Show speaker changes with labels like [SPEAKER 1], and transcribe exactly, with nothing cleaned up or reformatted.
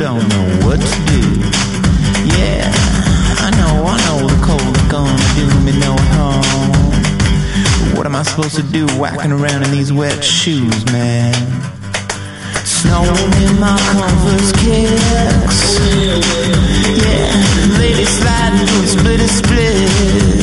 [SPEAKER 1] don't know what to do. Yeah, I know, I know the cold's gonna do me no harm. But what am I supposed to do whacking around in these wet shoes, man? Snow in my Converse kicks. Yeah, lady sliding through split split.